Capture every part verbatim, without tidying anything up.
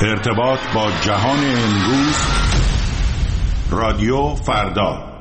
ارتباط با جهان امروز، رادیو فردا.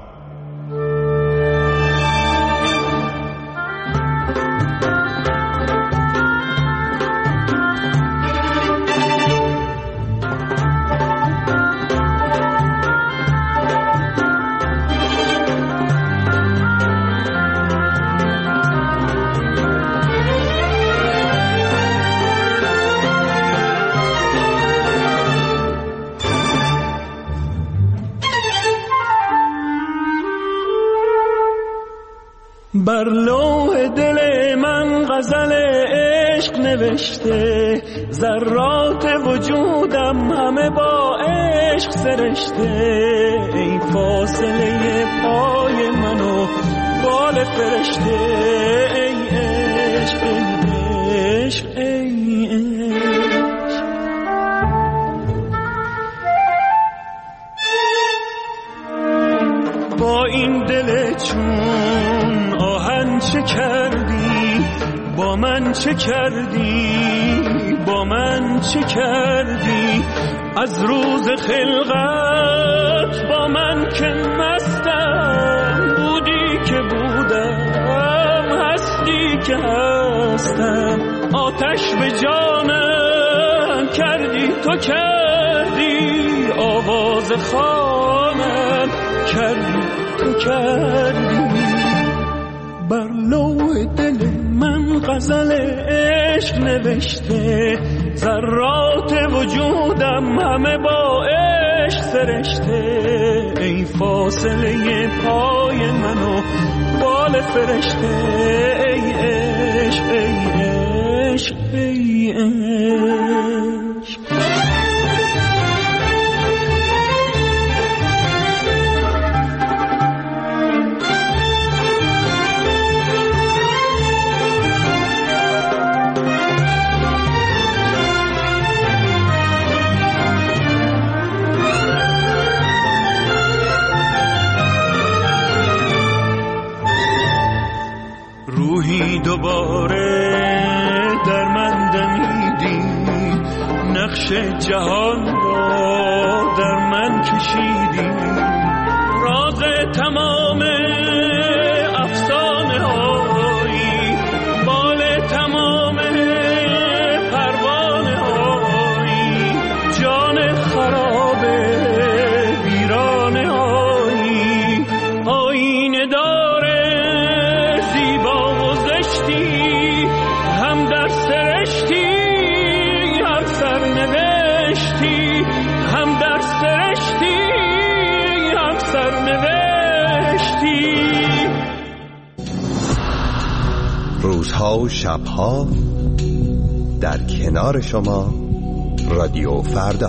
بر لوح دل من غزل عشق نوشته، ذرات وجودم همه با عشق سرشته. ای فاصله پای منو بال فرشته، ای عشق ای عشق ای عشق. با این دل چون آهن چه کردی، با من چه کردی، با من چه کردی. از روز خلقت با من که مستم، بودی که بودم، هستی که هستم. آتش به جانم کردی تو کردی، آواز خانم کردی تو کردی. بر لوح دل من غزل عشق نوشته، ذرات وجودم همه با عشق سرشته. ای فاصله پای منو بال فرشته، ای عشق ای عشق ای عشق. روحی دوباره در من دمیدی، نقش جهان را در من کشیدی. راز تمام افسانه هایی، بال تمام پروانه هایی. جان خراب ویرانه هایی، آینه داره زیبا و زشتی. هم در سرشتی هم سرنوشتی، هم در سرشتی هم سرنوشتی. روزها و شبها در کنار شما، رادیو فردا.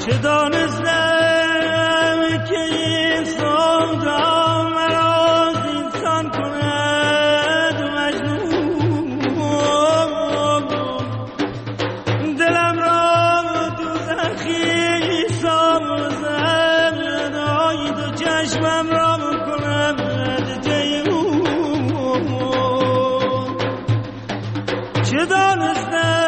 چه دانستم که این سودا مرا زینسان کند مجنون، دلم را دوزخی سازد، آی دو چشمم را کند جیحون. چه دانستم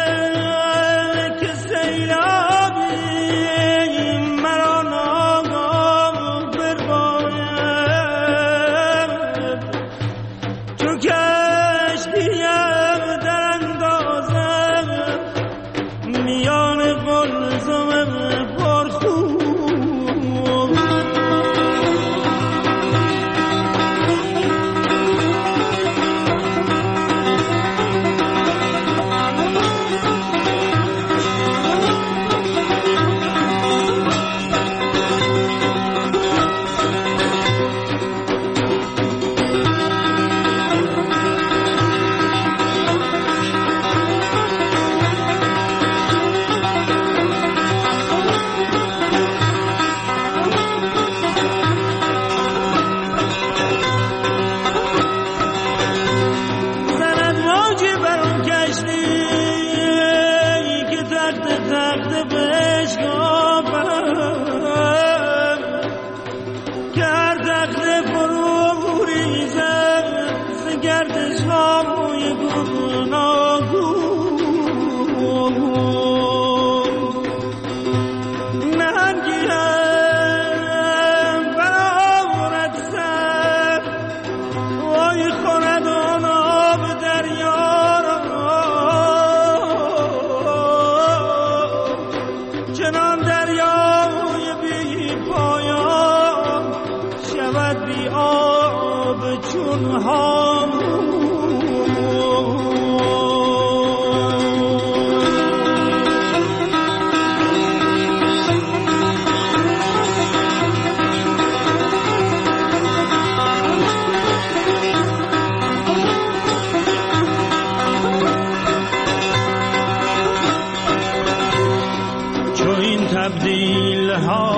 تبدیل ها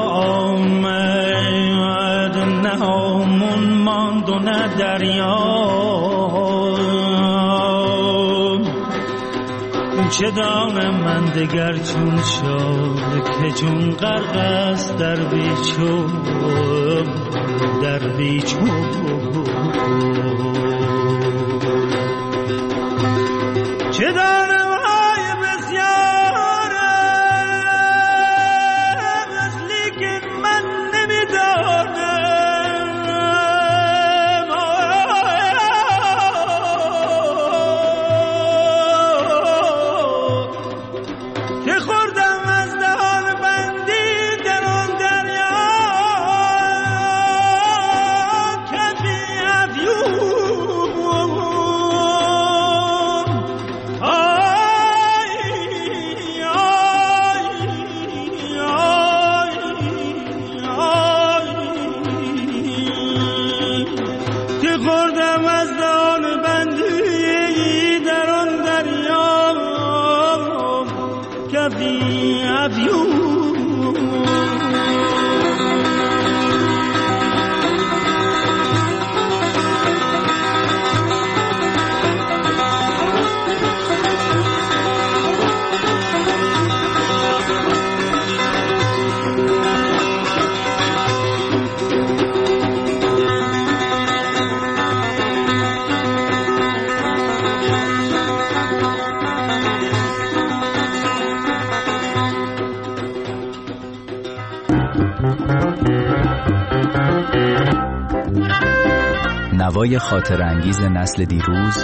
آمد، نه همون ماند و نه دریا. چه دانم من دگر چون شد که چون غرق است در بیچو در بیچو. چه دانم های بسیار است لیکن من نمیدانم که خوردم از دهان بندی در آن دریا کفی افیون. خوردم از دهان بندی در آن دریا کفی افیون. نوای خاطر انگیز نسل دیروز،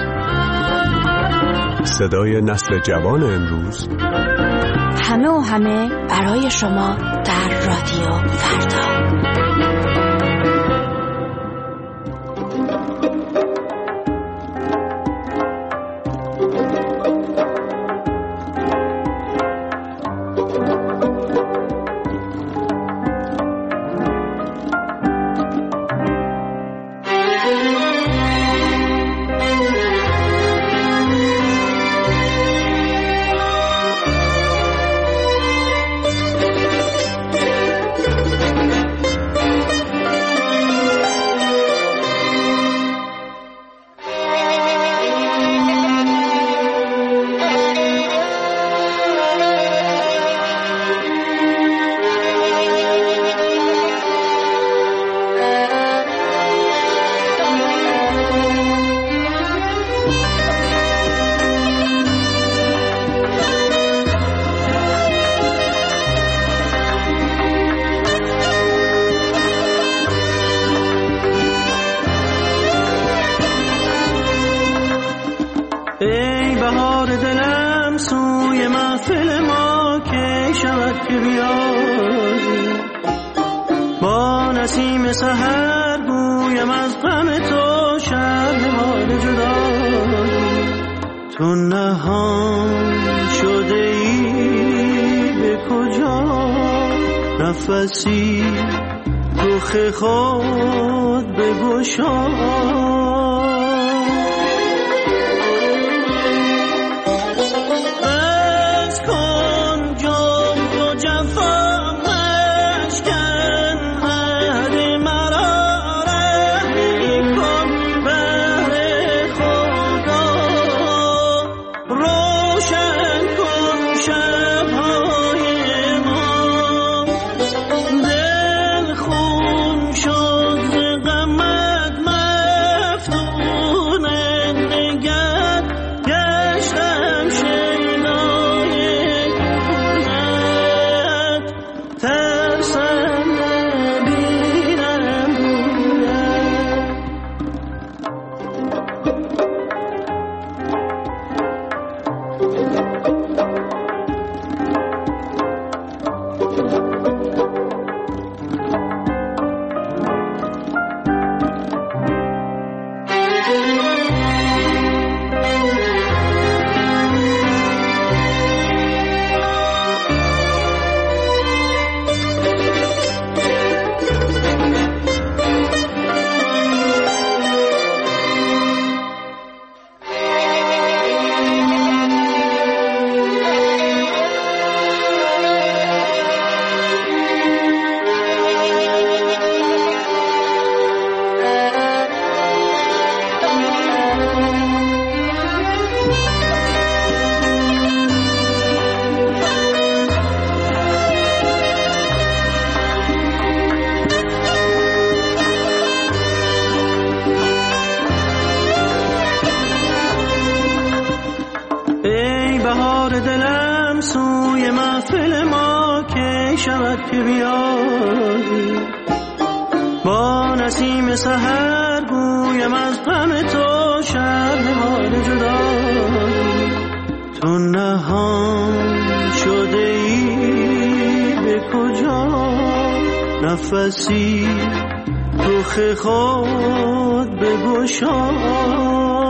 صدای نسل جوان امروز، همه و همه برای شما در رادیو فردا. شود که بیایی، با نسیم سحر گویم از غم تو شرح حال جدایی. تو نهان شده ای به کجا، نفسی رخ خود بگشا. دلم سوی محفل ما که شود که بیایی، با نسیم سحر گویم از غم تو شرح حال جدایی. تو نهان شده ای به کجا، نفسی رخ خود بگشا.